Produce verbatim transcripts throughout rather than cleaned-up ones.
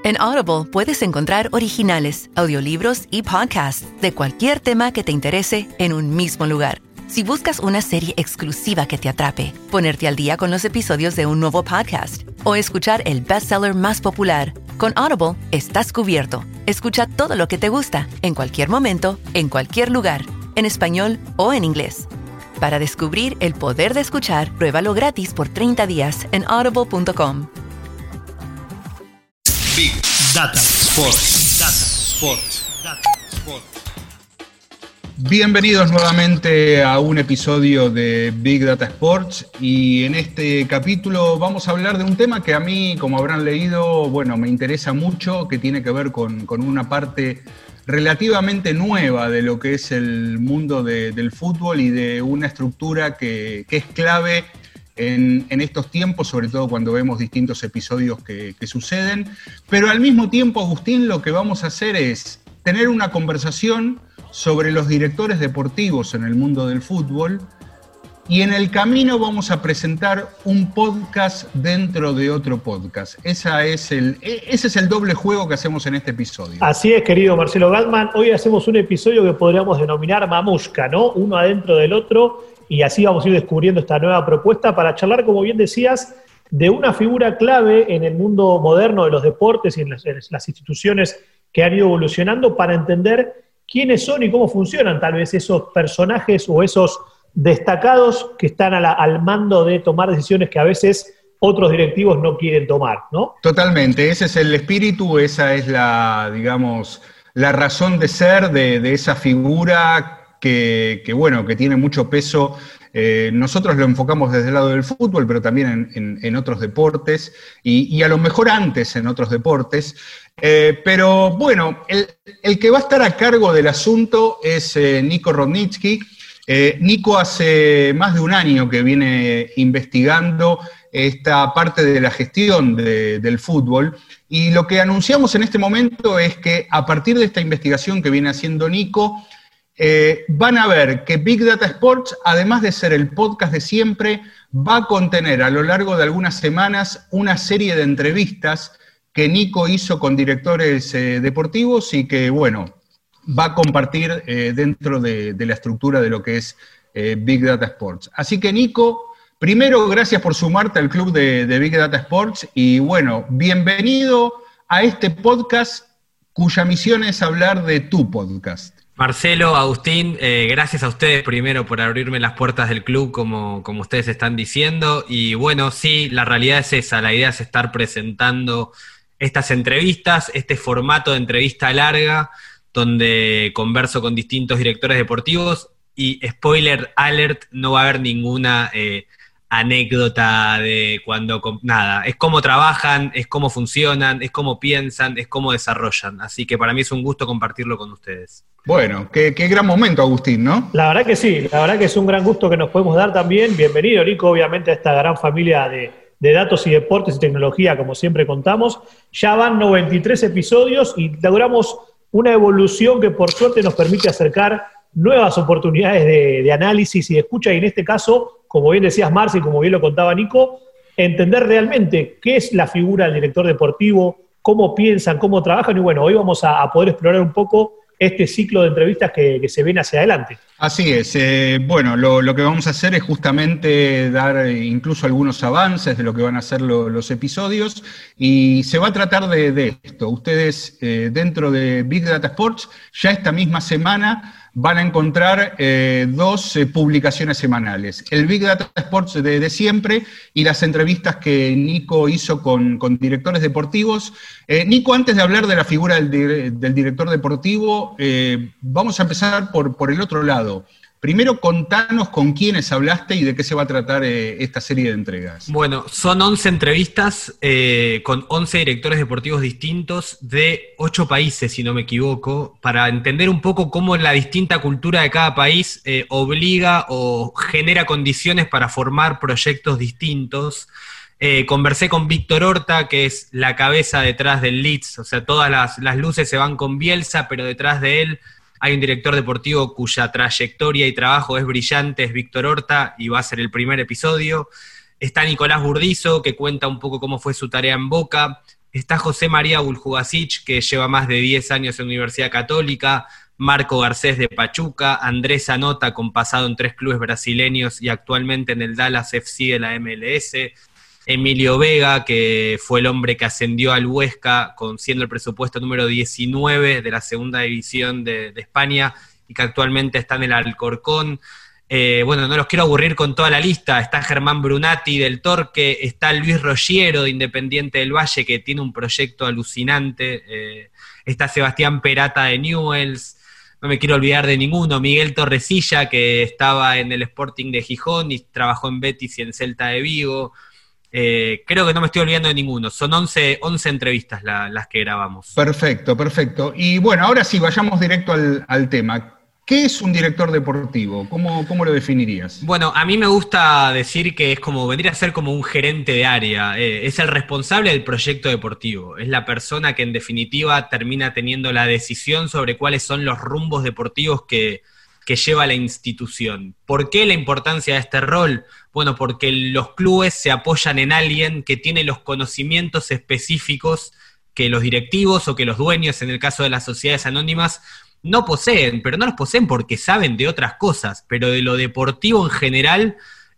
En Audible puedes encontrar originales, audiolibros y podcasts de cualquier tema que te interese en un mismo lugar. Si buscas una serie exclusiva que te atrape, ponerte al día con los episodios de un nuevo podcast o escuchar el bestseller más popular, con Audible estás cubierto. Escucha todo lo que te gusta, en cualquier momento, en cualquier lugar, en español o en inglés. Para descubrir el poder de escuchar, pruébalo gratis por treinta días en audible punto com. Big Data Sports. Data Sports. Data Sports. Bienvenidos nuevamente a un episodio de Big Data Sports, y en este capítulo vamos a hablar de un tema que a mí, como habrán leído, bueno, me interesa mucho, que tiene que ver con, con una parte relativamente nueva de lo que es el mundo de, del fútbol y de una estructura que, que es clave en, en estos tiempos, sobre todo cuando vemos distintos episodios que, que suceden. Pero al mismo tiempo, Agustín, lo que vamos a hacer es tener una conversación sobre los directores deportivos en el mundo del fútbol, y en el camino vamos a presentar un podcast dentro de otro podcast. Esa es el, ese es el doble juego que hacemos en este episodio. Así es, querido Marcelo Gatman. Hoy hacemos un episodio que podríamos denominar mamushka, ¿no? Uno adentro del otro, y así vamos a ir descubriendo esta nueva propuesta para charlar, como bien decías, de una figura clave en el mundo moderno de los deportes y en las, en las instituciones que han ido evolucionando, para entender quiénes son y cómo funcionan tal vez esos personajes o esos destacados que están a la, al mando de tomar decisiones que a veces otros directivos no quieren tomar, ¿no? Totalmente, ese es el espíritu, esa es la, digamos, la razón de ser de, de esa figura que, que, bueno, que tiene mucho peso. Eh, nosotros lo enfocamos desde el lado del fútbol, pero también en, en, en otros deportes, y, y a lo mejor antes en otros deportes. Eh, pero bueno, el, el que va a estar a cargo del asunto es eh, Nico Rodnicki. Eh, Nico hace más de un año que viene investigando esta parte de la gestión de, del fútbol, y lo que anunciamos en este momento es que a partir de esta investigación que viene haciendo Nico, eh, van a ver que Big Data Sports, además de ser el podcast de siempre, va a contener a lo largo de algunas semanas una serie de entrevistas que Nico hizo con directores eh, deportivos y que, bueno, va a compartir eh, dentro de, de la estructura de lo que es eh, Big Data Sports. Así que, Nico, primero, gracias por sumarte al club de, de Big Data Sports, y bueno, bienvenido a este podcast cuya misión es hablar de tu podcast. Marcelo, Agustín, eh, gracias a ustedes primero por abrirme las puertas del club, como, como ustedes están diciendo, y bueno, sí, la realidad es esa, la idea es estar presentando estas entrevistas, este formato de entrevista larga, donde converso con distintos directores deportivos, y spoiler alert, no va a haber ninguna eh, anécdota de cuando, nada, es cómo trabajan, es cómo funcionan, es cómo piensan, es cómo desarrollan, así que para mí es un gusto compartirlo con ustedes. Bueno, qué, qué gran momento, Agustín, ¿no? La verdad que sí, la verdad que es un gran gusto que nos podemos dar también. Bienvenido, Nico, obviamente, a esta gran familia de, de datos y deportes y tecnología, como siempre contamos. Ya van noventa y tres episodios y logramos una evolución que por suerte nos permite acercar nuevas oportunidades de, de análisis y de escucha, y en este caso, como bien decías, Marci, como bien lo contaba Nico, entender realmente qué es la figura del director deportivo, cómo piensan, cómo trabajan, y bueno, hoy vamos a, a poder explorar un poco este ciclo de entrevistas que, que se ven hacia adelante. Así es. Eh, bueno, lo, lo que vamos a hacer es justamente dar incluso algunos avances de lo que van a ser lo, los episodios, y se va a tratar de, de esto. Ustedes eh, dentro de Big Data Sports ya esta misma semana van a encontrar eh, dos eh, publicaciones semanales. El Big Data Sports de, de siempre y las entrevistas que Nico hizo con, con directores deportivos. Eh, Nico, antes de hablar de la figura del, del director deportivo, eh, vamos a empezar por, por el otro lado. Primero, contanos con quiénes hablaste y de qué se va a tratar eh, esta serie de entregas. Bueno, son once entrevistas eh, con once directores deportivos distintos de ocho países, si no me equivoco, para entender un poco cómo la distinta cultura de cada país eh, obliga o genera condiciones para formar proyectos distintos. Eh, conversé con Víctor Horta, que es la cabeza detrás del Leeds, o sea, todas las, las luces se van con Bielsa, pero detrás de él hay un director deportivo cuya trayectoria y trabajo es brillante, es Víctor Horta, y va a ser el primer episodio. Está Nicolás Burdizo, que cuenta un poco cómo fue su tarea en Boca. está José María Buljubasic, que lleva más de diez años en Universidad Católica, Marco Garcés de Pachuca, Andrés Anota, con pasado en tres clubes brasileños y actualmente en el Dallas F C de la M L S, Emilio Vega, que fue el hombre que ascendió al Huesca, con, siendo el presupuesto número diecinueve de la segunda división de, de España, y que actualmente está en el Alcorcón. Eh, bueno, no los quiero aburrir con toda la lista. Está Germán Brunati del Torque, está Luis Rogiero de Independiente del Valle, que tiene un proyecto alucinante, eh, está Sebastián Perata de Newell's, no me quiero olvidar de ninguno, Miguel Torresilla, que estaba en el Sporting de Gijón y trabajó en Betis y en Celta de Vigo. Eh, creo que no me estoy olvidando de ninguno. Son once, once entrevistas la, las que grabamos. Perfecto, perfecto. Y bueno, ahora sí, vayamos directo al, al tema. ¿Qué es un director deportivo? ¿Cómo, cómo lo definirías? Bueno, a mí me gusta decir que es como, vendría a ser como un gerente de área, eh, es el responsable del proyecto deportivo, es la persona que en definitiva termina teniendo la decisión sobre cuáles son los rumbos deportivos que, que lleva la institución. ¿Por qué la importancia de este rol? Bueno, porque los clubes se apoyan en alguien que tiene los conocimientos específicos que los directivos o que los dueños, en el caso de las sociedades anónimas, no poseen, pero no los poseen porque saben de otras cosas, pero de lo deportivo en general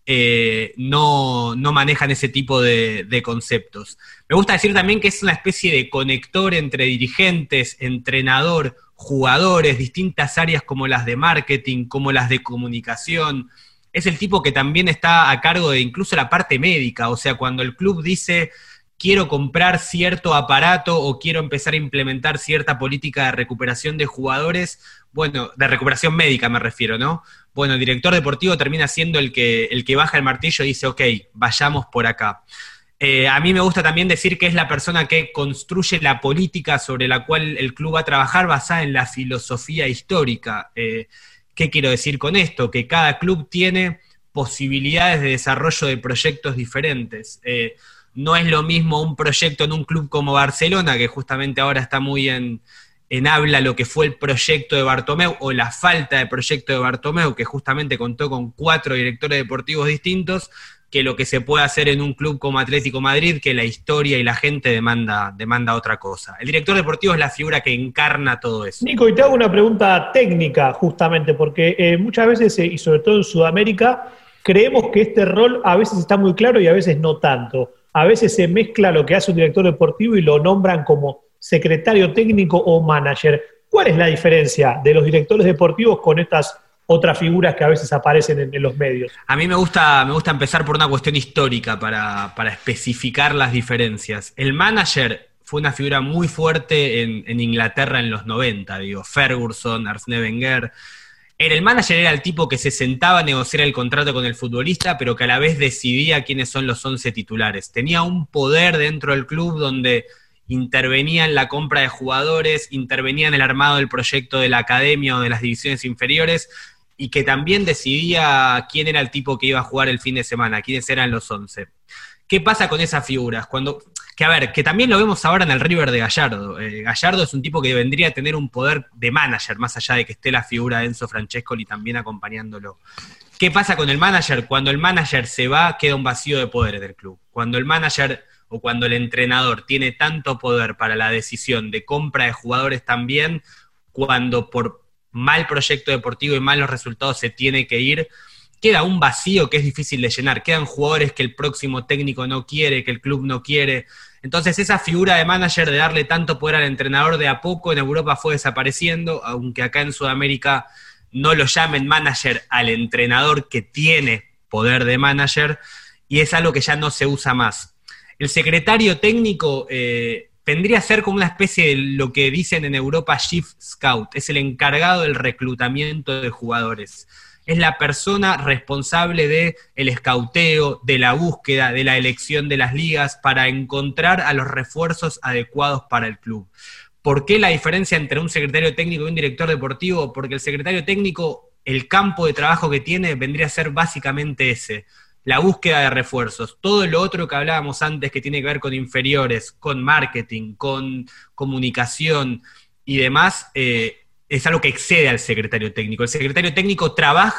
eh, no, no manejan ese tipo de, de conceptos. Me gusta decir también que es una especie de conector entre dirigentes, entrenador, jugadores, distintas áreas como las de marketing, como las de comunicación. Es el tipo que también está a cargo de incluso la parte médica, o sea, cuando el club dice quiero comprar cierto aparato o quiero empezar a implementar cierta política de recuperación de jugadores, bueno, de recuperación médica me refiero, ¿no? Bueno, el director deportivo termina siendo el que, el que baja el martillo y dice, ok, vayamos por acá. Eh, a mí me gusta también decir que es la persona que construye la política sobre la cual el club va a trabajar basada en la filosofía histórica. Eh, ¿Qué quiero decir con esto? Que cada club tiene posibilidades de desarrollo de proyectos diferentes. Eh, No es lo mismo un proyecto en un club como Barcelona, que justamente ahora está muy en, en habla lo que fue el proyecto de Bartomeu, o la falta de proyecto de Bartomeu, que justamente contó con cuatro directores deportivos distintos, que lo que se puede hacer en un club como Atlético Madrid, que la historia y la gente demanda, demanda otra cosa. El director deportivo es la figura que encarna todo eso. Nico, y te hago una pregunta técnica, justamente, porque eh, muchas veces, eh, y sobre todo en Sudamérica, creemos que este rol a veces está muy claro y a veces no tanto. A veces se mezcla lo que hace un director deportivo y lo nombran como secretario técnico o manager. ¿Cuál es la diferencia de los directores deportivos con estas otras figuras que a veces aparecen en, en los medios? A mí me gusta, me gusta empezar por una cuestión histórica para, para especificar las diferencias. El manager fue una figura muy fuerte en, en Inglaterra en los noventa, digo, Ferguson, Arsène Wenger. Era el manager, era el tipo que se sentaba a negociar el contrato con el futbolista, pero que a la vez decidía quiénes son los once titulares. Tenía un poder dentro del club donde intervenía en la compra de jugadores, intervenía en el armado del proyecto de la academia o de las divisiones inferiores, y que también decidía quién era el tipo que iba a jugar el fin de semana, quiénes eran los once. ¿Qué pasa con esas figuras? Cuando... Que a ver, que también lo vemos ahora en el River de Gallardo. Eh, Gallardo es un tipo que vendría a tener un poder de manager, más allá de que esté la figura de Enzo Francescoli también acompañándolo. ¿Qué pasa con el manager? Cuando el manager se va, queda un vacío de poder del club. Cuando el manager o cuando el entrenador tiene tanto poder para la decisión de compra de jugadores también, cuando por mal proyecto deportivo y malos resultados se tiene que ir, queda un vacío que es difícil de llenar. Quedan jugadores que el próximo técnico no quiere, que el club no quiere. Entonces esa figura de manager de darle tanto poder al entrenador de a poco en Europa fue desapareciendo, aunque acá en Sudamérica no lo llamen manager al entrenador que tiene poder de manager, y es algo que ya no se usa más. El secretario técnico eh, vendría a ser como una especie de lo que dicen en Europa Chief Scout, es el encargado del reclutamiento de jugadores. Es la persona responsable del escauteo, de la búsqueda, de la elección de las ligas para encontrar a los refuerzos adecuados para el club. ¿Por qué la diferencia entre un secretario técnico y un director deportivo? Porque el secretario técnico, el campo de trabajo que tiene vendría a ser básicamente ese, la búsqueda de refuerzos. Todo lo otro que hablábamos antes que tiene que ver con inferiores, con marketing, con comunicación y demás, eh, es algo que excede al secretario técnico. El secretario técnico trabaja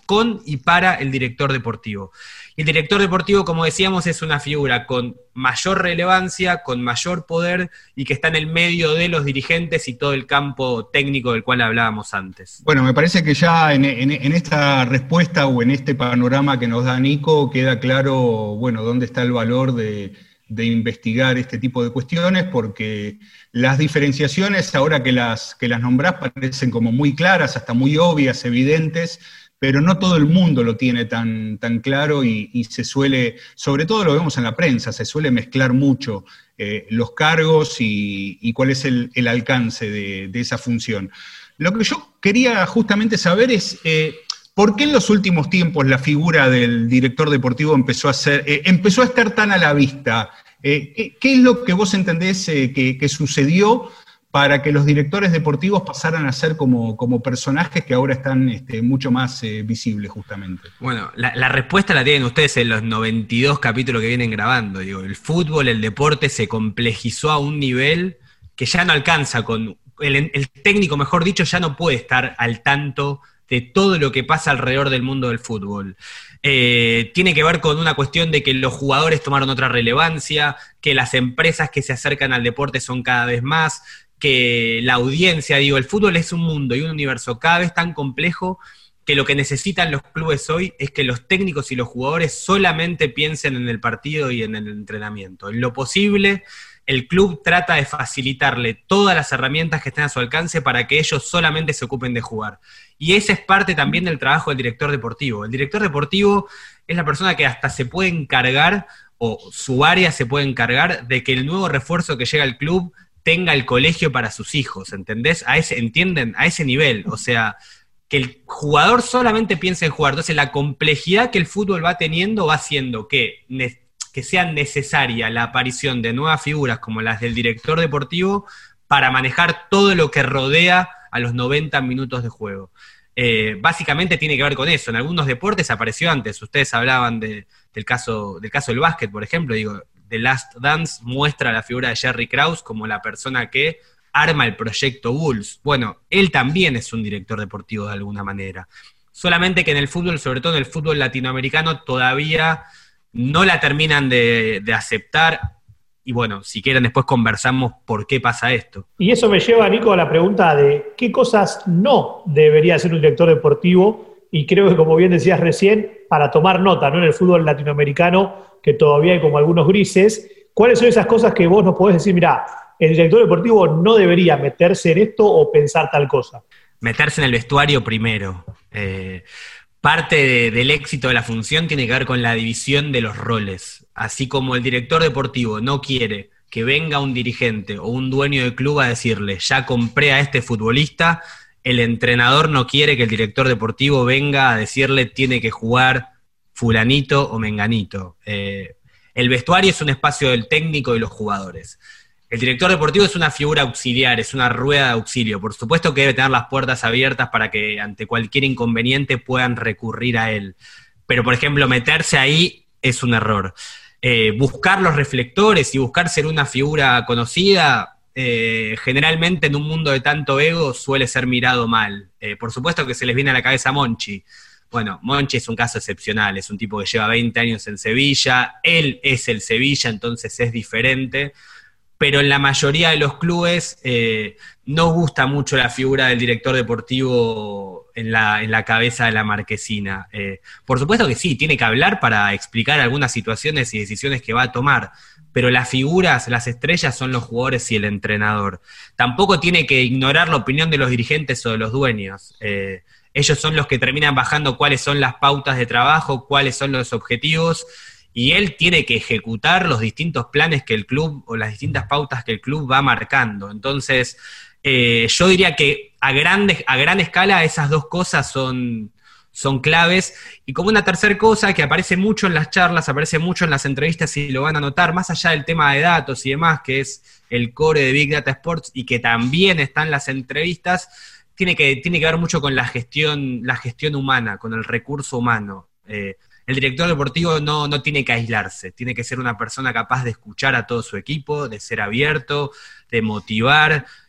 con y para el director deportivo. Y el director deportivo, como decíamos, es una figura con mayor relevancia, con mayor poder y que está en el medio de los dirigentes y todo el campo técnico del cual hablábamos antes. Bueno, me parece que ya en, en, en esta respuesta o en este panorama que nos da Nico queda claro, bueno, dónde está el valor de, de investigar este tipo de cuestiones, porque las diferenciaciones, ahora que las, que las nombrás, parecen como muy claras, hasta muy obvias, evidentes, pero no todo el mundo lo tiene tan, tan claro y, y se suele, sobre todo lo vemos en la prensa, se suele mezclar mucho eh, los cargos y, y cuál es el, el alcance de, de esa función. Lo que yo quería justamente saber es, eh, ¿por qué en los últimos tiempos la figura del director deportivo empezó a ser, eh, empezó a estar tan a la vista? Eh, ¿qué, ¿Qué es lo que vos entendés eh, que, que sucedió para que los directores deportivos pasaran a ser como, como personajes que ahora están este, mucho más eh, visibles justamente? Bueno, la, la respuesta la tienen ustedes en los noventa y dos capítulos que vienen grabando. Digo, el fútbol, el deporte se complejizó a un nivel que ya no alcanza con... El, el técnico, mejor dicho, ya no puede estar al tanto de todo lo que pasa alrededor del mundo del fútbol. Eh, tiene que ver con una cuestión de que los jugadores tomaron otra relevancia, que las empresas que se acercan al deporte son cada vez más, que la audiencia, digo, el fútbol es un mundo y un universo cada vez tan complejo que lo que necesitan los clubes hoy es que los técnicos y los jugadores solamente piensen en el partido y en el entrenamiento. En lo posible, el club trata de facilitarle todas las herramientas que estén a su alcance para que ellos solamente se ocupen de jugar. Y esa es parte también del trabajo del director deportivo. El director deportivo es la persona que hasta se puede encargar, o su área se puede encargar, de que el nuevo refuerzo que llega al club tenga el colegio para sus hijos, ¿entendés? A ese, ¿entienden? A ese nivel, o sea, que el jugador solamente piense en jugar. Entonces la complejidad que el fútbol va teniendo va haciendo que, ne- que sea necesaria la aparición de nuevas figuras como las del director deportivo para manejar todo lo que rodea a los noventa minutos de juego. Eh, básicamente tiene que ver con eso. En algunos deportes apareció antes, ustedes hablaban de, del, caso, del caso del básquet, por ejemplo, digo, The Last Dance muestra la figura de Jerry Krause como la persona que arma el proyecto Bulls. Bueno, él también es un director deportivo de alguna manera. Solamente que en el fútbol, sobre todo en el fútbol latinoamericano, todavía no la terminan de, de aceptar. Y bueno, si quieren después conversamos por qué pasa esto. Y eso me lleva, Nico, a la pregunta de qué cosas no debería hacer un director deportivo. Y creo que, como bien decías recién, para tomar nota, ¿no? En el fútbol latinoamericano, que todavía hay como algunos grises, ¿cuáles son esas cosas que vos nos podés decir, mirá, el director deportivo no debería meterse en esto o pensar tal cosa? Meterse en el vestuario primero. Eh, parte de, del éxito de la función tiene que ver con la división de los roles. Así como el director deportivo no quiere que venga un dirigente o un dueño de club a decirle, ya compré a este futbolista, el entrenador no quiere que el director deportivo venga a decirle tiene que jugar fulanito o menganito. Eh, el vestuario es un espacio del técnico y los jugadores. El director deportivo es una figura auxiliar, es una rueda de auxilio. Por supuesto que debe tener las puertas abiertas para que ante cualquier inconveniente puedan recurrir a él. Pero, por ejemplo, meterse ahí es un error. Eh, buscar los reflectores y buscar ser una figura conocida, eh, generalmente en un mundo de tanto ego suele ser mirado mal. Eh, por supuesto que se les viene a la cabeza Monchi. Bueno, Monchi es un caso excepcional, es un tipo que lleva veinte años en Sevilla, él es el Sevilla, entonces es diferente, pero en la mayoría de los clubes eh, no gusta mucho la figura del director deportivo en la, en la cabeza de la marquesina. Eh, por supuesto que sí, tiene que hablar para explicar algunas situaciones y decisiones que va a tomar, pero las figuras, las estrellas son los jugadores y el entrenador. Tampoco tiene que ignorar la opinión de los dirigentes o de los dueños. Eh, ellos son los que terminan bajando cuáles son las pautas de trabajo, cuáles son los objetivos, y él tiene que ejecutar los distintos planes que el club, o las distintas pautas que el club va marcando. Entonces, eh, yo diría que a, grandes, a gran escala esas dos cosas son, son claves, y como una tercera cosa que aparece mucho en las charlas, aparece mucho en las entrevistas y lo van a notar, más allá del tema de datos y demás, que es el core de Big Data Sports y que también está en las entrevistas, tiene que, tiene que ver mucho con la gestión, la gestión humana, con el recurso humano. Eh, el director deportivo no, no tiene que aislarse, tiene que ser una persona capaz de escuchar a todo su equipo, de ser abierto, de motivar,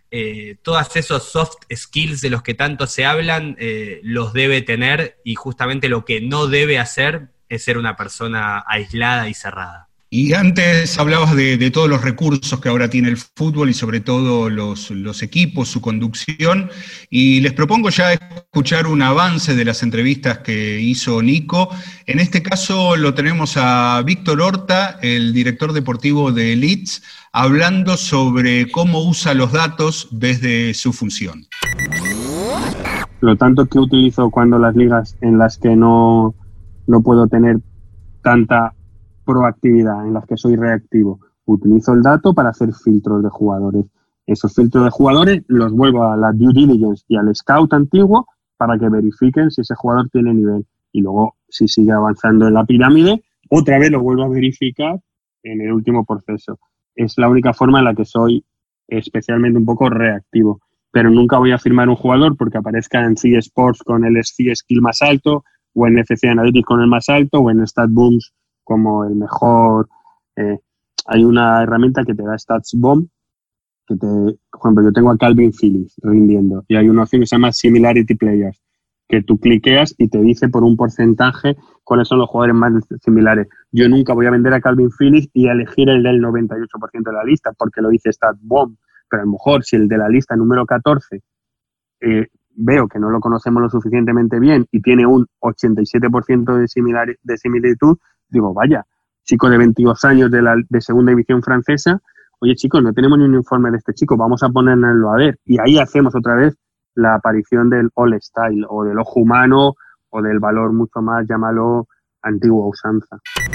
eh, todos esos soft skills de los que tanto se hablan, eh, los debe tener, y justamente lo que no debe hacer es ser una persona aislada y cerrada. Y antes hablabas de, de todos los recursos que ahora tiene el fútbol y sobre todo los, los equipos, su conducción, y les propongo ya escuchar un avance de las entrevistas que hizo Nico. En este caso lo tenemos a Víctor Horta, el director deportivo de Leeds, hablando sobre cómo usa los datos desde su función. Lo tanto que utilizo cuando las ligas en las que no, no puedo tener tanta proactividad, en las que soy reactivo, utilizo el dato para hacer filtros de jugadores. Esos filtros de jugadores los vuelvo a la due diligence y al scout antiguo para que verifiquen si ese jugador tiene nivel. Y luego, si sigue avanzando en la pirámide, otra vez lo vuelvo a verificar en el último proceso. Es la única forma en la que soy especialmente un poco reactivo. Pero nunca voy a firmar un jugador porque aparezca en C Sports con el C Skill más alto, o en F C Analytics con el más alto, o en StatBooms como el mejor. Eh, hay una herramienta que te da StatsBomb, que te, por ejemplo, yo tengo a Calvin Phillips rindiendo, y hay una opción que se llama Similarity Players, que tú cliqueas y te dice por un porcentaje cuáles son los jugadores más similares. Yo nunca voy a vender a Calvin Phillips y a elegir el del noventa y ocho por ciento de la lista, porque lo dice StatBomb, pero a lo mejor si el de la lista número catorce eh, veo que no lo conocemos lo suficientemente bien y tiene un ochenta y siete por ciento de, similar, de similitud, digo, vaya, chico de veintidós años de, la, de segunda división francesa, oye chicos, no tenemos ni un informe de este chico, vamos a ponernoslo a ver. Y ahí hacemos otra vez la aparición del all style, o del ojo humano, o del valor mucho más, llámalo, antigua usanza.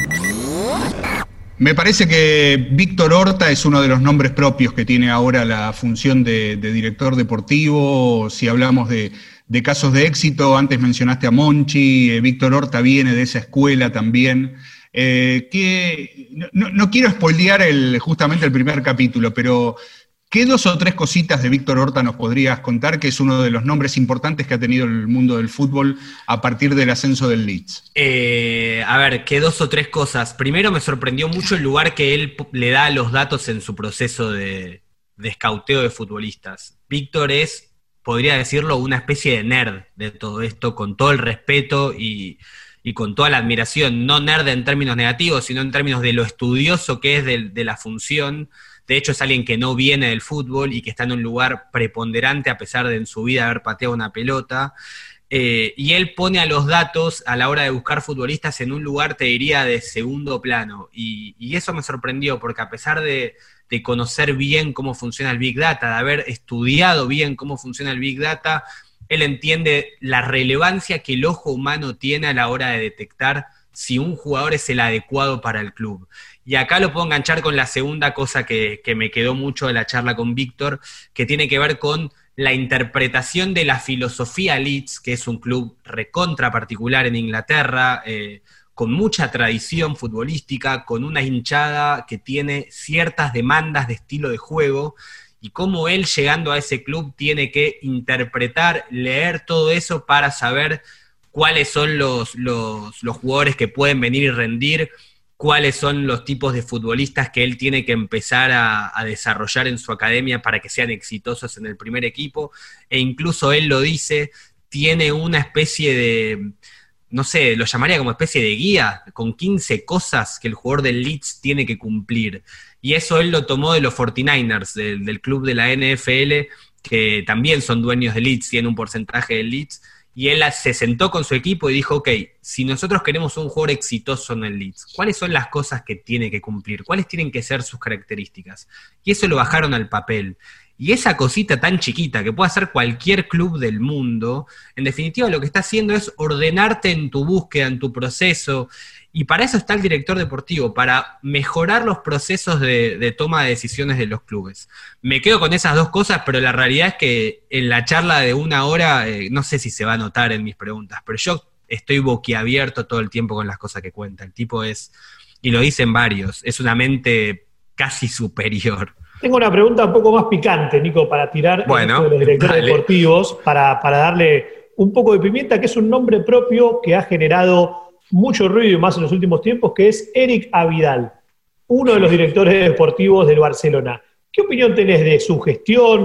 Me parece que Víctor Horta es uno de los nombres propios que tiene ahora la función de, de director deportivo. Si hablamos de, de casos de éxito, antes mencionaste a Monchi, eh, Víctor Horta viene de esa escuela también. Eh, que, no, no quiero spoilear el, justamente el primer capítulo, pero ¿qué dos o tres cositas de Víctor Horta nos podrías contar, que es uno de los nombres importantes que ha tenido el mundo del fútbol a partir del ascenso del Leeds? Eh, a ver, ¿qué dos o tres cosas? Primero, me sorprendió mucho el lugar que él le da a los datos en su proceso de, de escauteo de futbolistas. Víctor es, podría decirlo, una especie de nerd de todo esto, con todo el respeto y, y con toda la admiración. No nerd en términos negativos, sino en términos de lo estudioso que es de, de la función. De hecho, es alguien que no viene del fútbol y que está en un lugar preponderante a pesar de en su vida haber pateado una pelota. Eh, y él pone a los datos a la hora de buscar futbolistas en un lugar, te diría, de segundo plano. Y, y eso me sorprendió, porque a pesar de, de conocer bien cómo funciona el Big Data, de haber estudiado bien cómo funciona el Big Data, él entiende la relevancia que el ojo humano tiene a la hora de detectar si un jugador es el adecuado para el club. Y acá lo puedo enganchar con la segunda cosa que, que me quedó mucho de la charla con Víctor, que tiene que ver con la interpretación de la filosofía Leeds, que es un club recontra particular en Inglaterra, eh, con mucha tradición futbolística, con una hinchada que tiene ciertas demandas de estilo de juego, y cómo él, llegando a ese club, tiene que interpretar, leer todo eso para saber cuáles son los, los, los jugadores que pueden venir y rendir, cuáles son los tipos de futbolistas que él tiene que empezar a, a desarrollar en su academia para que sean exitosos en el primer equipo, e incluso él lo dice, tiene una especie de, no sé, lo llamaría como especie de guía, con quince cosas que el jugador del Leeds tiene que cumplir, y eso él lo tomó de los cuarenta y nueve ers, del, del club de la N F L, que también son dueños de Leeds, tienen un porcentaje de Leeds, y él se sentó con su equipo y dijo, ok, si nosotros queremos un jugador exitoso en el Leeds, ¿cuáles son las cosas que tiene que cumplir? ¿Cuáles tienen que ser sus características? Y eso lo bajaron al papel. Y esa cosita tan chiquita que puede hacer cualquier club del mundo, en definitiva lo que está haciendo es ordenarte en tu búsqueda, en tu proceso, y para eso está el director deportivo, para mejorar los procesos de, de toma de decisiones de los clubes. Me quedo con esas dos cosas, pero la realidad es que en la charla de una hora, eh, no sé si se va a notar en mis preguntas, pero yo estoy boquiabierto todo el tiempo con las cosas que cuenta. El tipo es, y lo dicen varios, es una mente casi superior. Tengo una pregunta un poco más picante, Nico, para tirar bueno, de los directores dale. deportivos, para, para darle un poco de pimienta, que es un nombre propio que ha generado mucho ruido y más en los últimos tiempos, que es Eric Abidal, uno de los directores deportivos del Barcelona. ¿Qué opinión tenés de su gestión?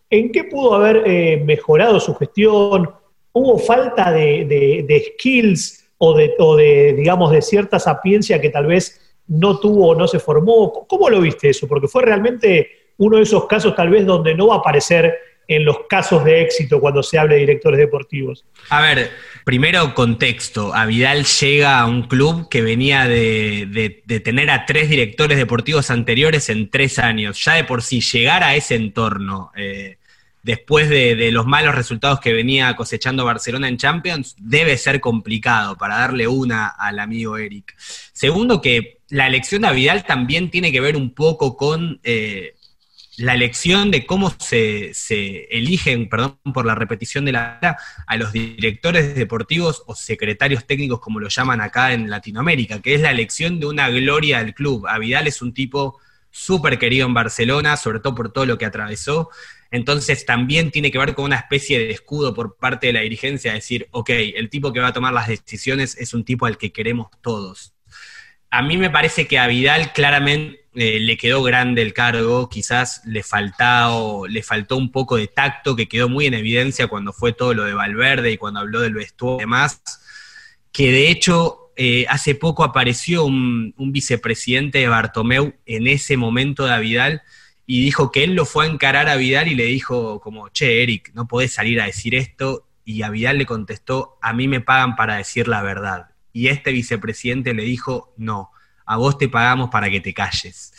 ¿En qué pudo haber eh, mejorado su gestión? ¿Hubo falta de, de, de skills o de, o de, digamos, de cierta sapiencia que tal vez no tuvo o no se formó? ¿Cómo lo viste eso? Porque fue realmente uno de esos casos tal vez donde no va a aparecer en los casos de éxito cuando se hable de directores deportivos. A ver, primero contexto. A Vidal llega a un club que venía de, de, de tener a tres directores deportivos anteriores en tres años. Ya de por sí, llegar a ese entorno, eh, después de, de los malos resultados que venía cosechando Barcelona en Champions, debe ser complicado, para darle una al amigo Eric. Segundo, que la elección de Vidal también tiene que ver un poco con... Eh, la elección de cómo se, se eligen, perdón por la repetición de la palabra, a los directores deportivos o secretarios técnicos, como lo llaman acá en Latinoamérica, que es la elección de una gloria del club. A Vidal es un tipo súper querido en Barcelona, sobre todo por todo lo que atravesó, entonces también tiene que ver con una especie de escudo por parte de la dirigencia, decir, ok, el tipo que va a tomar las decisiones es un tipo al que queremos todos. A mí me parece que a Vidal claramente eh, le quedó grande el cargo, quizás le faltó, le faltó un poco de tacto, que quedó muy en evidencia cuando fue todo lo de Valverde y cuando habló del vestuario y demás, que de hecho eh, hace poco apareció un, un vicepresidente de Bartomeu en ese momento de Vidal y dijo que él lo fue a encarar a Vidal y le dijo como, che, Eric, no podés salir a decir esto, y a Vidal le contestó, a mí me pagan para decir la verdad. Y este vicepresidente le dijo, no, a vos te pagamos para que te calles.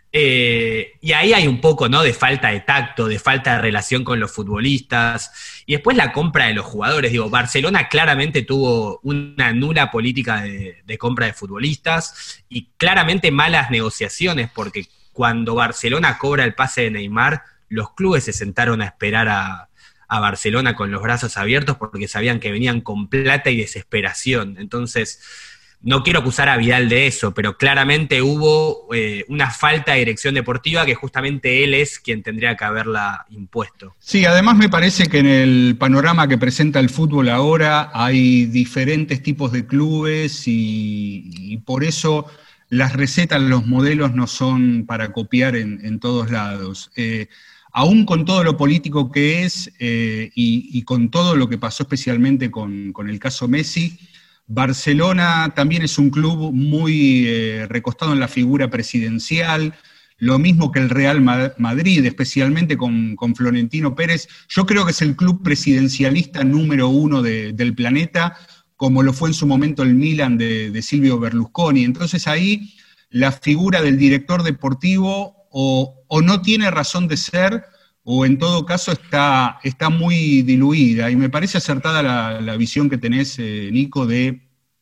Eh, y ahí hay un poco, ¿no?, de falta de tacto, de falta de relación con los futbolistas. Y después la compra de los jugadores. Digo, Barcelona claramente tuvo una nula política de, de compra de futbolistas y claramente malas negociaciones, porque cuando Barcelona cobra el pase de Neymar, los clubes se sentaron a esperar a... a Barcelona con los brazos abiertos porque sabían que venían con plata y desesperación. Entonces, no quiero acusar a Vidal de eso, pero claramente hubo eh, una falta de dirección deportiva que justamente él es quien tendría que haberla impuesto. Sí, además me parece que en el panorama que presenta el fútbol ahora hay diferentes tipos de clubes y, y por eso las recetas, los modelos no son para copiar en, en todos lados. Eh, Aún con todo lo político que es eh, y, y con todo lo que pasó especialmente con, con el caso Messi, Barcelona también es un club muy eh, recostado en la figura presidencial, lo mismo que el Real Madrid, especialmente con, con Florentino Pérez. Yo creo que es el club presidencialista número uno de, del planeta, como lo fue en su momento el Milan de, de Silvio Berlusconi. Entonces ahí la figura del director deportivo O, o no tiene razón de ser, o en todo caso está, está muy diluida. Y me parece acertada la, la visión que tenés, eh, Nico, de,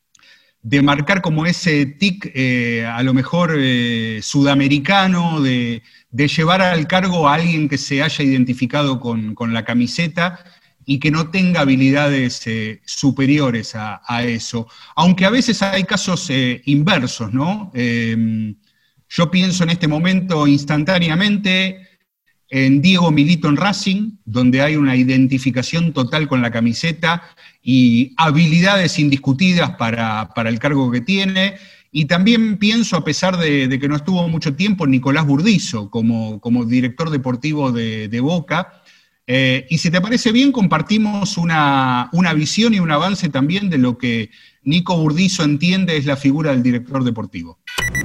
de marcar como ese tic, eh, a lo mejor eh, sudamericano, de, de llevar al cargo a alguien que se haya identificado con, con la camiseta y que no tenga habilidades eh, superiores a, a eso. Aunque a veces hay casos eh, inversos, ¿no? Eh, Yo pienso en este momento instantáneamente en Diego Milito en Racing, donde hay una identificación total con la camiseta y habilidades indiscutidas para, para el cargo que tiene. Y también pienso, a pesar de, de que no estuvo mucho tiempo, en Nicolás Burdizo como, como director deportivo de, de Boca. Eh, y si te parece bien, compartimos una, una visión y un avance también de lo que Nico Burdizo entiende es la figura del director deportivo.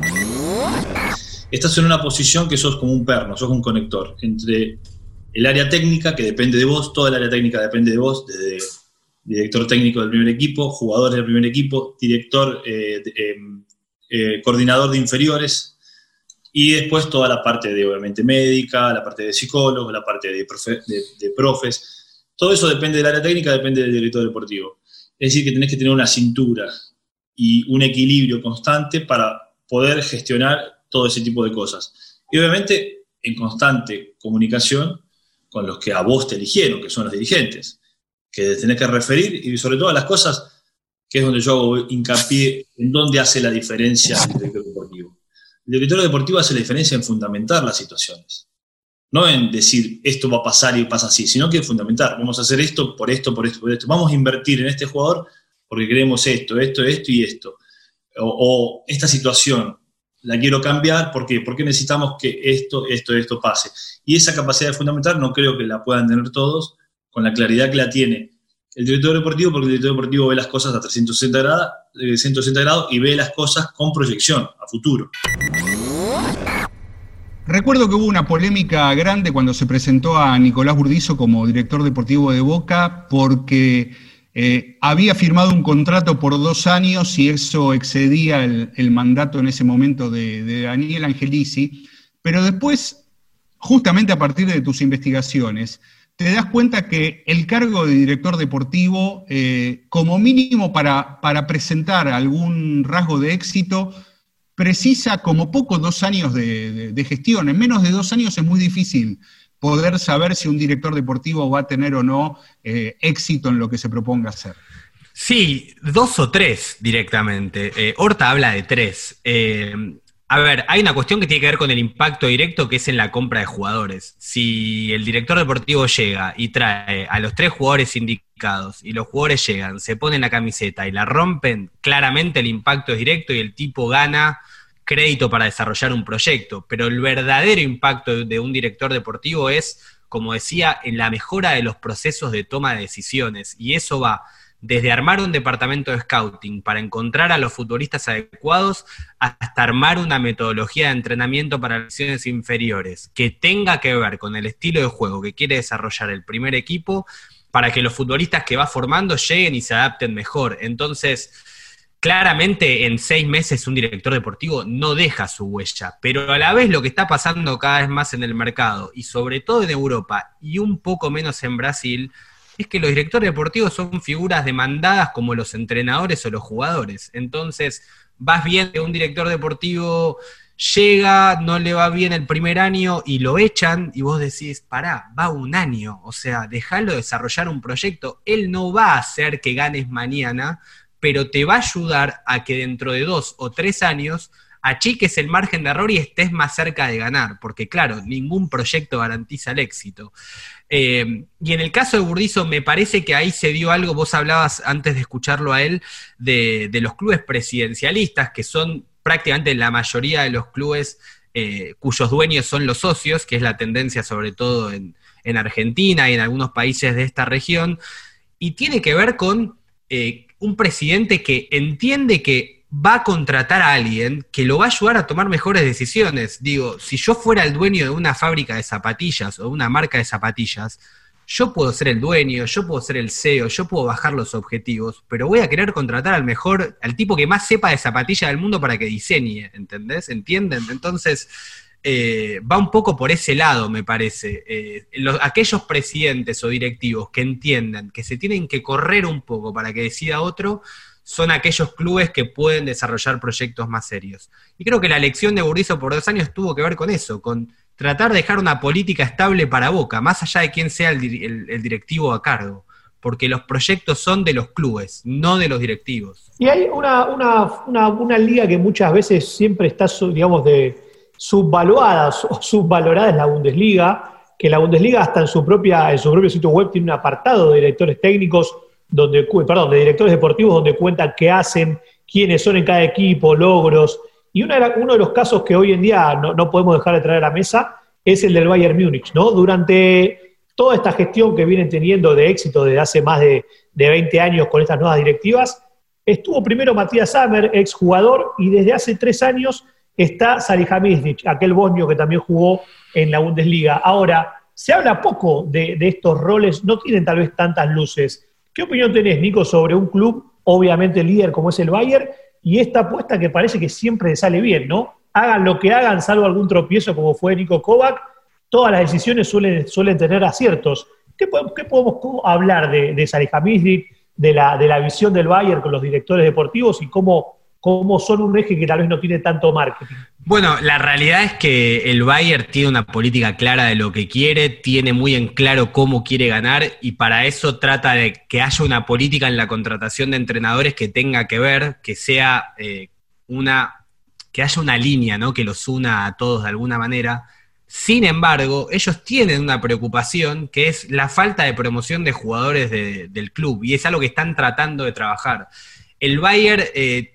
Estás en una posición que sos como un perno, sos un conector entre el área técnica, que depende de vos, toda el área técnica depende de vos, desde director técnico del primer equipo, jugadores del primer equipo, director, eh, eh, eh, coordinador de inferiores, y después toda la parte de, obviamente, médica, la parte de psicólogos, la parte de, profe, de, de profes. Todo eso depende del área técnica, depende del director deportivo. Es decir, que tenés que tener una cintura y un equilibrio constante para poder gestionar todo ese tipo de cosas. Y obviamente en constante comunicación con los que a vos te eligieron, que son los dirigentes, que tenés que referir, y sobre todas las cosas, que es donde yo hago hincapié en dónde hace la diferencia el director deportivo. El director deportivo hace la diferencia en fundamentar las situaciones. No en decir, esto va a pasar y pasa así, sino que en fundamentar. Vamos a hacer esto por esto, por esto, por esto. Vamos a invertir en este jugador porque queremos esto, esto, esto y esto. O, o esta situación la quiero cambiar, ¿por qué? Porque necesitamos que esto, esto, esto pase. Y esa capacidad de fundamentar no creo que la puedan tener todos con la claridad que la tiene el director deportivo, porque el director deportivo ve las cosas a trescientos sesenta grados, ciento sesenta grados y ve las cosas con proyección a futuro. Recuerdo que hubo una polémica grande cuando se presentó a Nicolás Burdizo como director deportivo de Boca porque eh, había firmado un contrato por dos años y eso excedía el, el mandato en ese momento de, de Daniel Angelici, pero después, justamente a partir de tus investigaciones, te das cuenta que el cargo de director deportivo, eh, como mínimo para, para presentar algún rasgo de éxito, precisa como poco dos años de, de, de gestión. En menos de dos años es muy difícil poder saber si un director deportivo va a tener o no eh, éxito en lo que se proponga hacer. Sí, dos o tres directamente. Eh, Horta habla de tres. Eh, a ver, hay una cuestión que tiene que ver con el impacto directo que es en la compra de jugadores. Si el director deportivo llega y trae a los tres jugadores indicados y los jugadores llegan, se ponen la camiseta y la rompen, claramente el impacto es directo y el tipo gana crédito para desarrollar un proyecto, pero el verdadero impacto de un director deportivo es, como decía, en la mejora de los procesos de toma de decisiones, y eso va desde armar un departamento de scouting para encontrar a los futbolistas adecuados hasta armar una metodología de entrenamiento para divisiones inferiores que tenga que ver con el estilo de juego que quiere desarrollar el primer equipo para que los futbolistas que va formando lleguen y se adapten mejor. Entonces, claramente en seis meses un director deportivo no deja su huella, pero a la vez lo que está pasando cada vez más en el mercado, y sobre todo en Europa y un poco menos en Brasil, es que los directores deportivos son figuras demandadas como los entrenadores o los jugadores. Entonces, vas bien que un director deportivo llega, no le va bien el primer año y lo echan, y vos decís, pará, va un año, o sea, dejalo desarrollar un proyecto, él no va a hacer que ganes mañana, pero te va a ayudar a que dentro de dos o tres años achiques el margen de error y estés más cerca de ganar, porque claro, ningún proyecto garantiza el éxito. Eh, y en el caso de Burdizo me parece que ahí se dio algo, vos hablabas antes de escucharlo a él, de, de los clubes presidencialistas, que son prácticamente la mayoría de los clubes eh, cuyos dueños son los socios, que es la tendencia sobre todo en, en Argentina y en algunos países de esta región, y tiene que ver con eh, un presidente que entiende que va a contratar a alguien que lo va a ayudar a tomar mejores decisiones. Digo, si yo fuera el dueño de una fábrica de zapatillas o de una marca de zapatillas, yo puedo ser el dueño, yo puedo ser el C E O, yo puedo bajar los objetivos, pero voy a querer contratar al mejor, al tipo que más sepa de zapatillas del mundo para que diseñe, ¿entendés? ¿Entienden? Entonces, eh, va un poco por ese lado, me parece. Eh, los, aquellos presidentes o directivos que entiendan que se tienen que correr un poco para que decida otro, son aquellos clubes que pueden desarrollar proyectos más serios. Y creo que la elección de Burdizo por dos años tuvo que ver con eso, con tratar de dejar una política estable para Boca, más allá de quién sea el, el, el directivo a cargo, porque los proyectos son de los clubes, no de los directivos. Y hay una, una, una, una liga que muchas veces siempre está, digamos, de subvaluada o subvalorada, es la Bundesliga, que la Bundesliga hasta en su, propia, en su propio sitio web tiene un apartado de directores técnicos, donde, perdón, de directores deportivos donde cuentan qué hacen, quiénes son en cada equipo, logros. Y uno de, uno de los casos que hoy en día no, no podemos dejar de traer a la mesa es el del Bayern Múnich, ¿no? Durante toda esta gestión que vienen teniendo de éxito desde hace más de, de veinte años con estas nuevas directivas, estuvo primero Matías Sammer, exjugador, y desde hace tres años está Salihamidzic, aquel bosnio que también jugó en la Bundesliga. Ahora, se habla poco de, de estos roles, no tienen tal vez tantas luces. ¿Qué opinión tenés, Nico, sobre un club, obviamente líder como es el Bayern, y esta apuesta que parece que siempre sale bien, ¿no? Hagan lo que hagan, salvo algún tropiezo como fue Niko Kovac, todas las decisiones suelen, suelen tener aciertos. ¿Qué podemos, qué podemos hablar de, de Salihamidzic, de la, de la visión del Bayern con los directores deportivos y cómo, cómo son un eje que tal vez no tiene tanto marketing? Bueno, la realidad es que el Bayern tiene una política clara de lo que quiere, tiene muy en claro cómo quiere ganar, y para eso trata de que haya una política en la contratación de entrenadores que tenga que ver, que sea eh, una, que haya una línea, ¿no?, que los una a todos de alguna manera. Sin embargo, ellos tienen una preocupación que es la falta de promoción de jugadores de, del club, y es algo que están tratando de trabajar. El Bayern eh,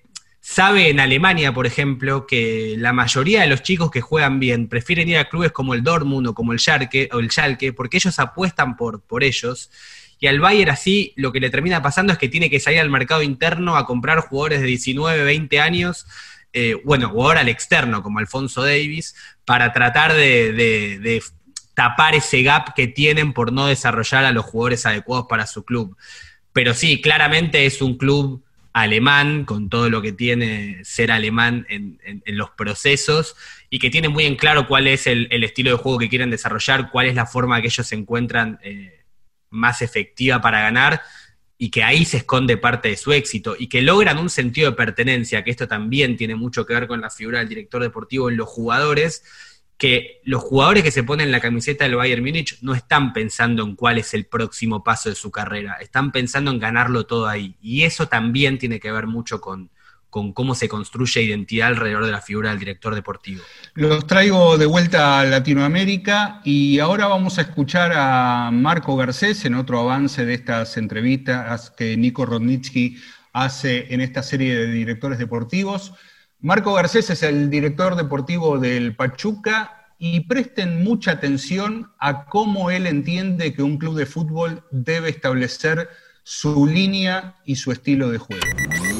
sabe en Alemania, por ejemplo, que la mayoría de los chicos que juegan bien prefieren ir a clubes como el Dortmund o como el Schalke, o el Schalke porque ellos apuestan por, por ellos. Y al Bayern así lo que le termina pasando es que tiene que salir al mercado interno a comprar jugadores de diecinueve, veinte años, eh, bueno, o ahora al externo, como Alphonso Davies, para tratar de, de, de tapar ese gap que tienen por no desarrollar a los jugadores adecuados para su club. Pero sí, claramente es un club alemán, con todo lo que tiene ser alemán en, en, en los procesos, y que tiene muy en claro cuál es el, el estilo de juego que quieren desarrollar, cuál es la forma que ellos se encuentran eh, más efectiva para ganar, y que ahí se esconde parte de su éxito, y que logran un sentido de pertenencia, que esto también tiene mucho que ver con la figura del director deportivo en los jugadores, que los jugadores que se ponen la camiseta del Bayern Múnich no están pensando en cuál es el próximo paso de su carrera, están pensando en ganarlo todo ahí, y eso también tiene que ver mucho con, con cómo se construye identidad alrededor de la figura del director deportivo. Los traigo de vuelta a Latinoamérica y ahora vamos a escuchar a Marco Garcés en otro avance de estas entrevistas que Nico Rodnitsky hace en esta serie de directores deportivos. Marco Garcés es el director deportivo del Pachuca y presten mucha atención a cómo él entiende que un club de fútbol debe establecer su línea y su estilo de juego.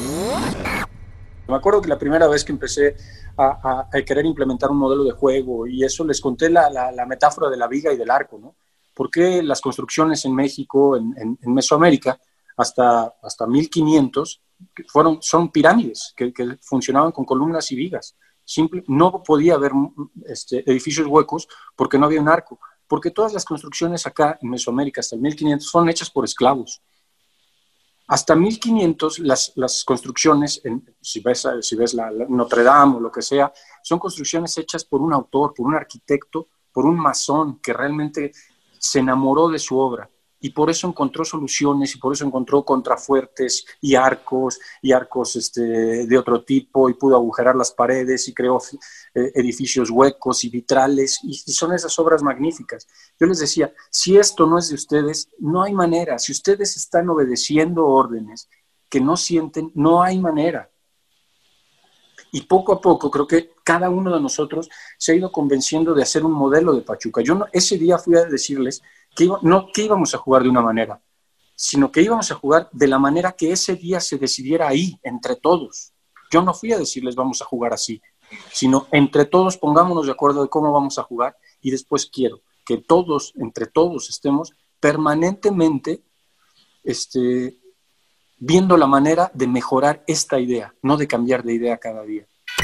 Me acuerdo que la primera vez que empecé a, a, a querer implementar un modelo de juego, y eso les conté la, la, la metáfora de la viga y del arco, ¿no? ¿Por qué las construcciones en México, en, en, en Mesoamérica, hasta, hasta mil quinientos, fueron, son pirámides que, que funcionaban con columnas y vigas? Simple, no podía haber este, edificios huecos porque no había un arco, porque todas las construcciones acá en Mesoamérica hasta el mil quinientos son hechas por esclavos. Hasta mil quinientos las, las construcciones, en, si ves, si ves la, la Notre Dame o lo que sea, son construcciones hechas por un autor, por un arquitecto, por un masón que realmente se enamoró de su obra. Y por eso encontró soluciones, y por eso encontró contrafuertes y arcos, y arcos este, de otro tipo, y pudo agujerar las paredes, y creó eh, edificios huecos y vitrales, y, y son esas obras magníficas. Yo les decía, si esto no es de ustedes, no hay manera. Si ustedes están obedeciendo órdenes que no sienten, no hay manera. Y poco a poco creo que cada uno de nosotros se ha ido convenciendo de hacer un modelo de Pachuca. Yo no, ese día fui a decirles que iba, no que íbamos a jugar de una manera, sino que íbamos a jugar de la manera que ese día se decidiera ahí, entre todos. Yo no fui a decirles vamos a jugar así, sino entre todos pongámonos de acuerdo de cómo vamos a jugar, y después quiero que todos, entre todos, estemos permanentemente este, viendo la manera de mejorar esta idea, no de cambiar de idea cada día.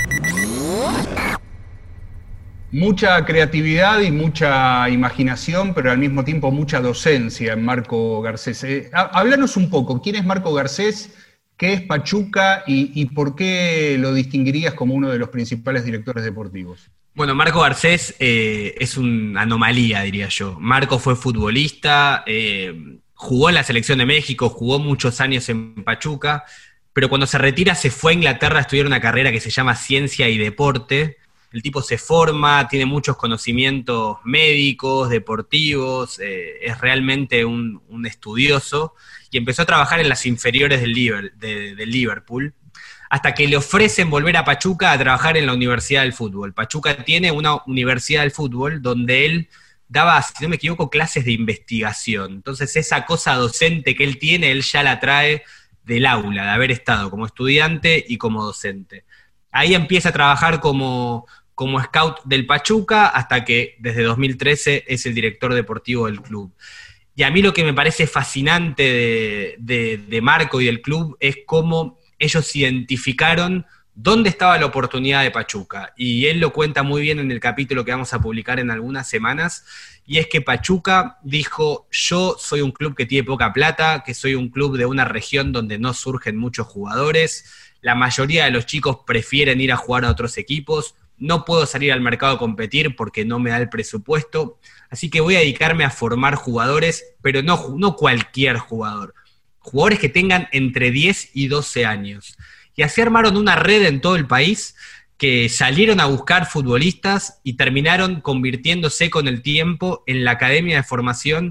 Mucha creatividad y mucha imaginación, pero al mismo tiempo mucha docencia en Marco Garcés. Eh, háblanos un poco, ¿quién es Marco Garcés? ¿Qué es Pachuca? Y, ¿Y por qué lo distinguirías como uno de los principales directores deportivos? Bueno, Marco Garcés eh, es una anomalía, diría yo. Marco fue futbolista, eh, jugó en la Selección de México, jugó muchos años en Pachuca, pero cuando se retira se fue a Inglaterra a estudiar una carrera que se llama Ciencia y Deporte. El tipo se forma, tiene muchos conocimientos médicos, deportivos, eh, es realmente un, un estudioso, y empezó a trabajar en las inferiores del, Liber, de, del Liverpool, hasta que le ofrecen volver a Pachuca a trabajar en la Universidad del Fútbol. Pachuca tiene una Universidad del Fútbol donde él daba, si no me equivoco, clases de investigación. Entonces esa cosa docente que él tiene, él ya la trae del aula, de haber estado como estudiante y como docente. Ahí empieza a trabajar como... como scout del Pachuca, hasta que desde dos mil trece es el director deportivo del club. Y a mí lo que me parece fascinante de, de, de Marco y del club es cómo ellos identificaron dónde estaba la oportunidad de Pachuca. Y él lo cuenta muy bien en el capítulo que vamos a publicar en algunas semanas, y es que Pachuca dijo, yo soy un club que tiene poca plata, que soy un club de una región donde no surgen muchos jugadores, la mayoría de los chicos prefieren ir a jugar a otros equipos, no puedo salir al mercado a competir porque no me da el presupuesto, así que voy a dedicarme a formar jugadores, pero no, no cualquier jugador, jugadores que tengan entre diez y doce años. Y así armaron una red en todo el país que salieron a buscar futbolistas y terminaron convirtiéndose con el tiempo en la academia de formación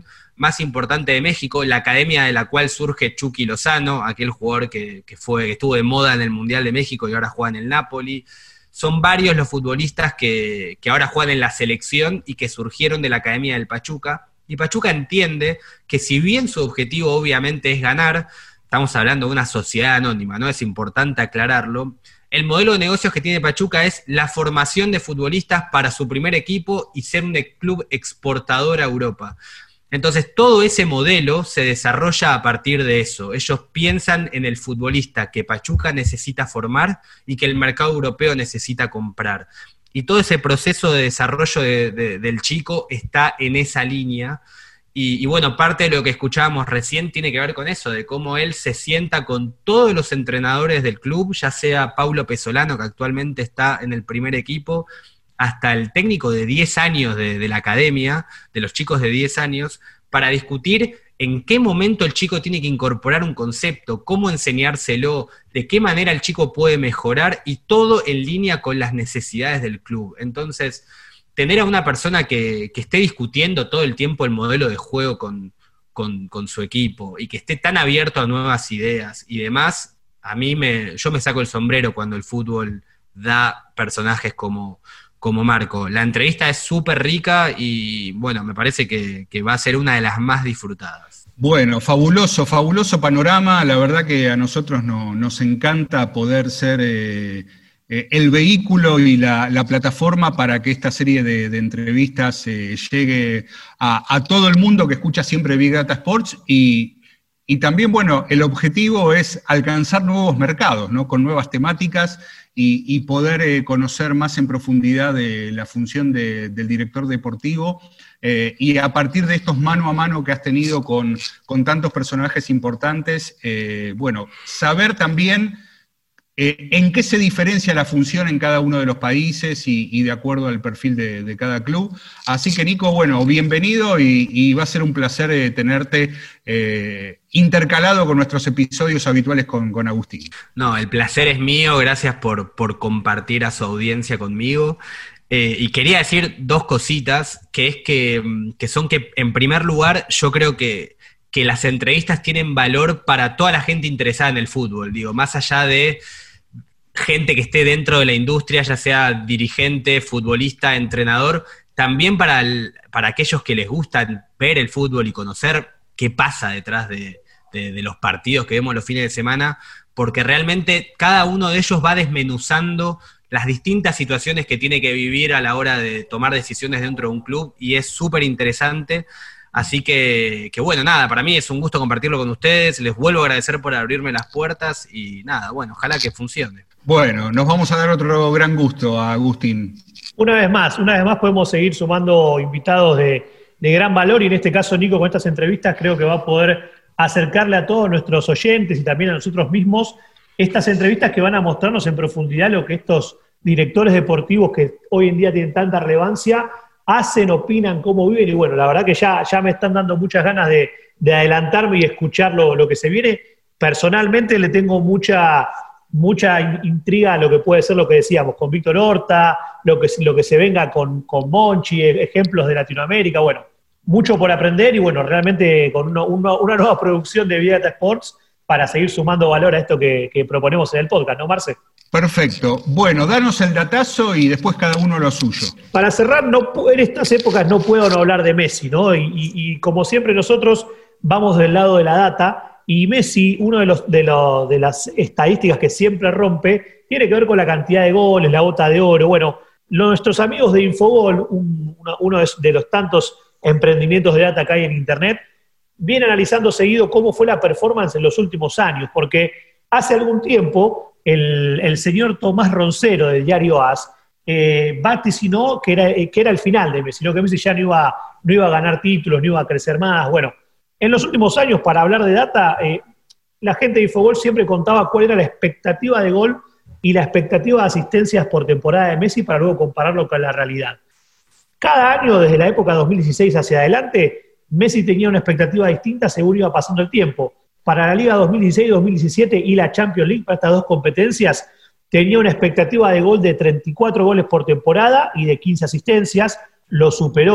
más importante de México, la academia de la cual surge Chucky Lozano, aquel jugador que, que, fue, que estuvo de moda en el Mundial de México y ahora juega en el Napoli. Son varios los futbolistas que, que ahora juegan en la selección y que surgieron de la academia del Pachuca. Y Pachuca entiende que si bien su objetivo obviamente es ganar, estamos hablando de una sociedad anónima, ¿no? Es importante aclararlo. El modelo de negocios que tiene Pachuca es la formación de futbolistas para su primer equipo y ser un club exportador a Europa. Entonces, todo ese modelo se desarrolla a partir de eso. Ellos piensan en el futbolista que Pachuca necesita formar y que el mercado europeo necesita comprar. Y todo ese proceso de desarrollo de, de, del chico está en esa línea. Y, y bueno, parte de lo que escuchábamos recién tiene que ver con eso, de cómo él se sienta con todos los entrenadores del club, ya sea Paulo Pesolano, que actualmente está en el primer equipo, hasta el técnico de diez años de, de la academia, de los chicos de diez años, para discutir en qué momento el chico tiene que incorporar un concepto, cómo enseñárselo, de qué manera el chico puede mejorar, y todo en línea con las necesidades del club. Entonces, tener a una persona que, que esté discutiendo todo el tiempo el modelo de juego con, con, con su equipo y que esté tan abierto a nuevas ideas y demás, a mí me, yo me saco el sombrero cuando el fútbol da personajes como, como Marco. La entrevista es súper rica y bueno, me parece que, que va a ser una de las más disfrutadas. Bueno, fabuloso, fabuloso panorama. La verdad que a nosotros no, nos encanta poder ser eh, eh, el vehículo y la, la plataforma para que esta serie de, de entrevistas eh, llegue a, a todo el mundo que escucha siempre Big Data Sports y, y también, bueno, el objetivo es alcanzar nuevos mercados, ¿no? Con nuevas temáticas y, y poder eh, conocer más en profundidad de la función de, del director deportivo. Eh, y a partir de estos mano a mano que has tenido con, con tantos personajes importantes, eh, bueno, saber también eh, en qué se diferencia la función en cada uno de los países y, y de acuerdo al perfil de, de cada club. Así que, Nico, bueno, bienvenido y, y va a ser un placer eh, tenerte eh, intercalado con nuestros episodios habituales con, con Agustín. No, el placer es mío, gracias por, por compartir a su audiencia conmigo. Eh, y quería decir dos cositas, que es que, que son que, en primer lugar, yo creo que, que las entrevistas tienen valor para toda la gente interesada en el fútbol, digo, más allá de gente que esté dentro de la industria, ya sea dirigente, futbolista, entrenador, también para, el, para aquellos que les gusta ver el fútbol y conocer qué pasa detrás de, de, de los partidos que vemos los fines de semana, porque realmente cada uno de ellos va desmenuzando las distintas situaciones que tiene que vivir a la hora de tomar decisiones dentro de un club, y es súper interesante. Así que, que bueno, nada, para mí es un gusto compartirlo con ustedes, les vuelvo a agradecer por abrirme las puertas, y nada, bueno, ojalá que funcione. Bueno, nos vamos a dar otro gran gusto a Agustín. Una vez más, una vez más podemos seguir sumando invitados de, de gran valor, y en este caso, Nico, con estas entrevistas creo que va a poder acercarle a todos nuestros oyentes y también a nosotros mismos estas entrevistas que van a mostrarnos en profundidad lo que estos directores deportivos que hoy en día tienen tanta relevancia hacen, opinan, cómo viven, y bueno, la verdad que ya, ya me están dando muchas ganas de, de adelantarme y escuchar lo, lo que se viene. Personalmente le tengo mucha, mucha intriga a lo que puede ser lo que decíamos con Víctor Horta, lo que, lo que se venga con, con Monchi, ejemplos de Latinoamérica, bueno, mucho por aprender y bueno, realmente con uno, uno, una nueva producción de Big Data Sports para seguir sumando valor a esto que, que proponemos en el podcast, ¿no, Marce? Perfecto. Bueno, danos el datazo y después cada uno lo suyo. Para cerrar, no, en estas épocas no puedo no hablar de Messi, ¿no? Y, y, y como siempre nosotros vamos del lado de la data, y Messi, uno de, los, de, lo, de las estadísticas que siempre rompe, tiene que ver con la cantidad de goles, la bota de oro. Bueno, nuestros amigos de Infogol, un, uno, uno de los tantos emprendimientos de data que hay en Internet, viene analizando seguido cómo fue la performance en los últimos años, porque hace algún tiempo el, el señor Tomás Roncero del diario A S eh, vaticinó que era, que era el final de Messi, ¿no? Que Messi ya no iba, no iba a ganar títulos, no iba a crecer más. Bueno, en los últimos años, para hablar de data, eh, la gente de Infogol siempre contaba cuál era la expectativa de gol y la expectativa de asistencias por temporada de Messi para luego compararlo con la realidad. Cada año, desde la época dos mil dieciséis hacia adelante, Messi tenía una expectativa distinta según iba pasando el tiempo. Para la Liga dos mil dieciséis dos mil diecisiete y la Champions League, para estas dos competencias, tenía una expectativa de gol de treinta y cuatro goles por temporada y de quince asistencias, lo superó.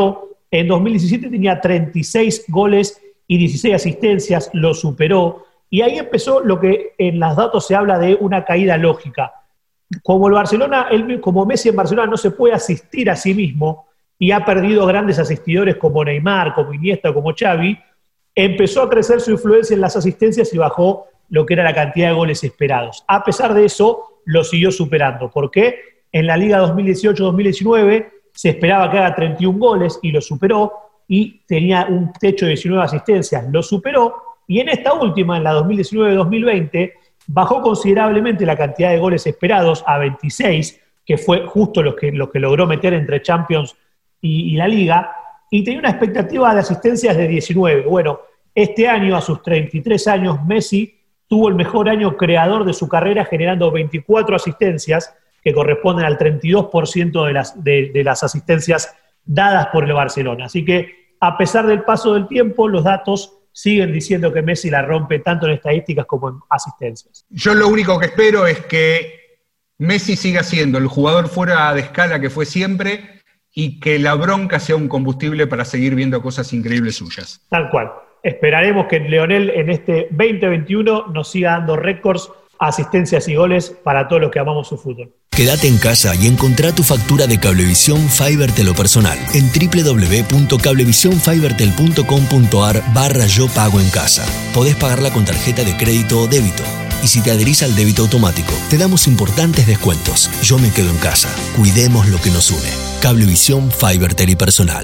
En dos mil diecisiete tenía treinta y seis goles y dieciséis asistencias, lo superó. Y ahí empezó lo que en los datos se habla de una caída lógica. Como el Barcelona, él, como Messi en Barcelona no se puede asistir a sí mismo y ha perdido grandes asistidores como Neymar, como Iniesta, como Xavi, empezó a crecer su influencia en las asistencias y bajó lo que era la cantidad de goles esperados. A pesar de eso, lo siguió superando. ¿Por qué? En la Liga dos mil dieciocho dos mil diecinueve se esperaba que haga treinta y un goles y lo superó, y tenía un techo de diecinueve asistencias, lo superó, y en esta última, en la dos mil diecinueve dos mil veinte, bajó considerablemente la cantidad de goles esperados a veintiséis, que fue justo lo que, lo que logró meter entre Champions y, y la Liga, y tenía una expectativa de asistencias de diecinueve. Bueno, este año, a sus treinta y tres años, Messi tuvo el mejor año creador de su carrera, generando veinticuatro asistencias, que corresponden al treinta y dos por ciento de las, de, de las asistencias dadas por el Barcelona. Así que, a pesar del paso del tiempo, los datos siguen diciendo que Messi la rompe tanto en estadísticas como en asistencias. Yo lo único que espero es que Messi siga siendo el jugador fuera de escala que fue siempre y que la bronca sea un combustible para seguir viendo cosas increíbles suyas. Tal cual. Esperaremos que Lionel en este veinte veintiuno nos siga dando récords, asistencias y goles para todos los que amamos su fútbol. Quédate en casa y encontrá tu factura de Cablevisión Fibertel o personal en doble u doble u doble u punto cablevisión fibertel punto com punto a r barra yo pago en casa. Podés pagarla con tarjeta de crédito o débito. Y si te adherís al débito automático, te damos importantes descuentos. Yo me quedo en casa. Cuidemos lo que nos une. Cablevisión Fibertel y personal.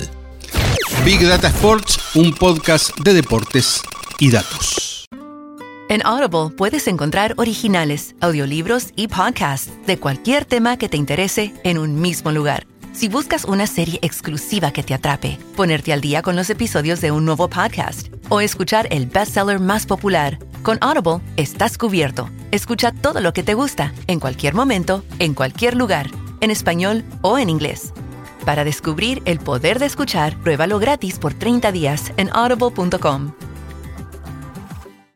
Big Data Sports, un podcast de deportes y datos. En Audible puedes encontrar originales, audiolibros y podcasts de cualquier tema que te interese en un mismo lugar. Si buscas una serie exclusiva que te atrape, ponerte al día con los episodios de un nuevo podcast o escuchar el bestseller más popular, con Audible estás cubierto. Escucha todo lo que te gusta, en cualquier momento, en cualquier lugar, en español o en inglés. Para descubrir el poder de escuchar, pruébalo gratis por treinta días en audible punto com.